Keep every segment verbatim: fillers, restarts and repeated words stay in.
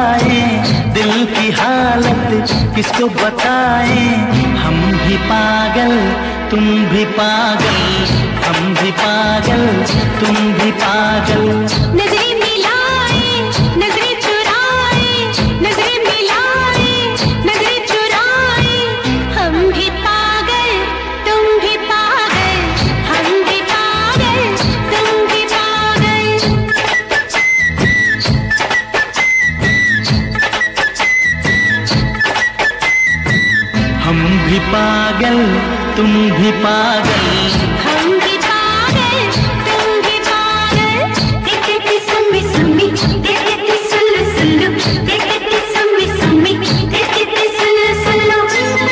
बताए, दिल की हालत किसको बताए। हम भी पागल तुम भी पागल, हम भी पागल तुम भी पागल। नजरें मिलाए नजरें चुराए, नजरें मिलाए नजरें चुराए। हम भी पागल तुम भी पागल, हम भी पागल तुम भी पागल। हम भी पागल तुम भी पागल, हम भी पागल तुम भी पागल। देख देख सुम्मी सुम्मी, देख देख सुल्लू सुल्लू, देख देख सुम्मी सुम्मी, देख देख सुल्लू सुल्लू।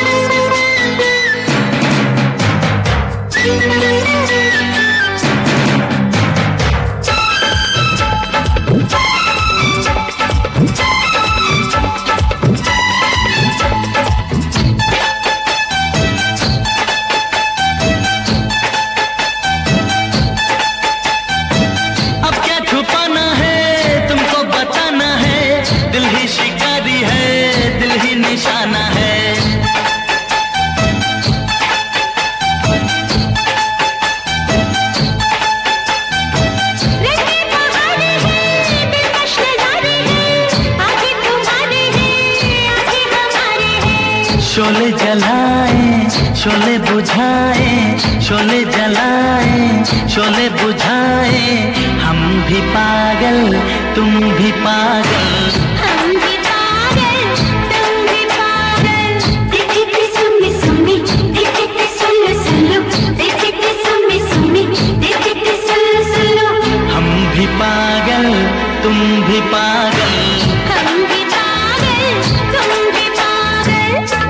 शिकारी है दिल ही निशाना है। रंगे बहारे हैं दिलकश नजारे हैं, आगे तुम्हारे हैं आगे हमारे हैं। शोले जलाए शोले बुझाए, शोले जलाए शोले बुझाए। हम भी पागल तुम भी पागल, हम भी पागल तुम भी पागल। देख देख सुम्मी सुम्मी, देख देख सुल्लू सुल्लू, देख देख सुम्मी सुम्मी, देख देख सुल्लू सुल्लू। हम भी पागल तुम भी पागल, हम भी पागल तुम भी पागल।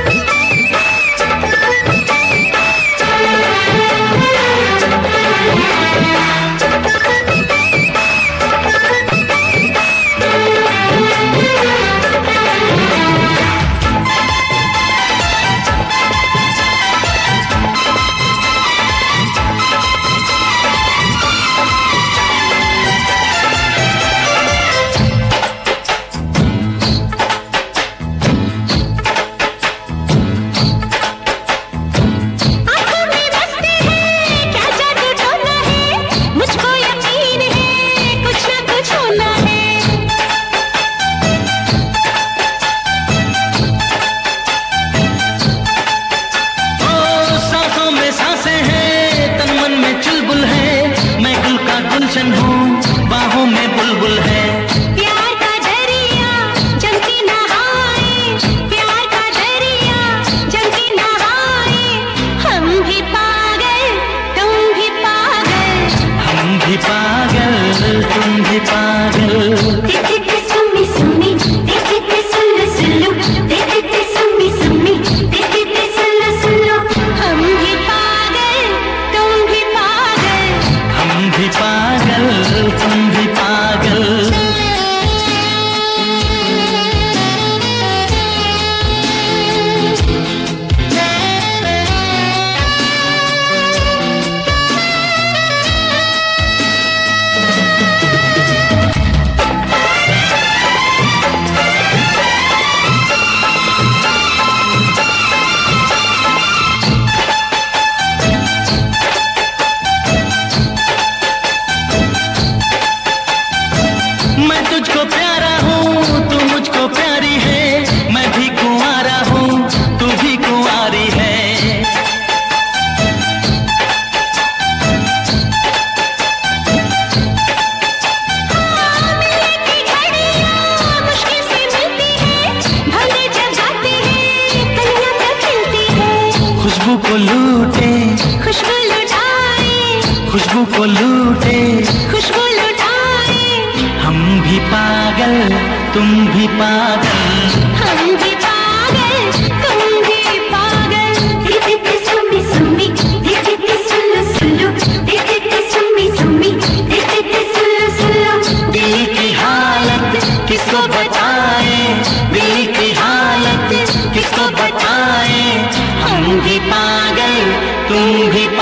गुलशन हूँ बाहों में बुलबुल है। प्यार का दरिया जमती नहाए, प्यार का दरिया जमती नहाए। हम भी पागल तुम भी पागल, हम भी पागल तुम भी पागल। देख देख सुम्मी सुम्मी, देख देख सुल्लू सुल्लू, देख देख सुम्मी सुम्मी, देख देख सुल्लू सुल्लू। हम भी पागल तुम भी पागल, हम भी पागल तुम भी पागल। मैं तुझको प्यारा हूँ तू मुझको प्यारी है, मैं भी कुंवारा हूँ तू भी कुंवारी है। मिलने की घड़ियाँ मुश्किल से मिलती है, भले जब जाते हैं कलियाँ तो खिलती है। खुशबू को लूटे खुशबू लुटाए, खुशबू को लूटे, खुशबू लुटाए। हम भी पागल तुम भी पागल, हम भी पागल तुम भी पागल। देख देख सुम्मी सुम्मी, देख देख सुल्लू सुल्लू, देख देख सुम्मी सुम्मी, देख देख सुल्लू सुल्लू। दिल की हालत किसको बताए, दिल की हालत किसको बताए। हम भी पागल तुम भी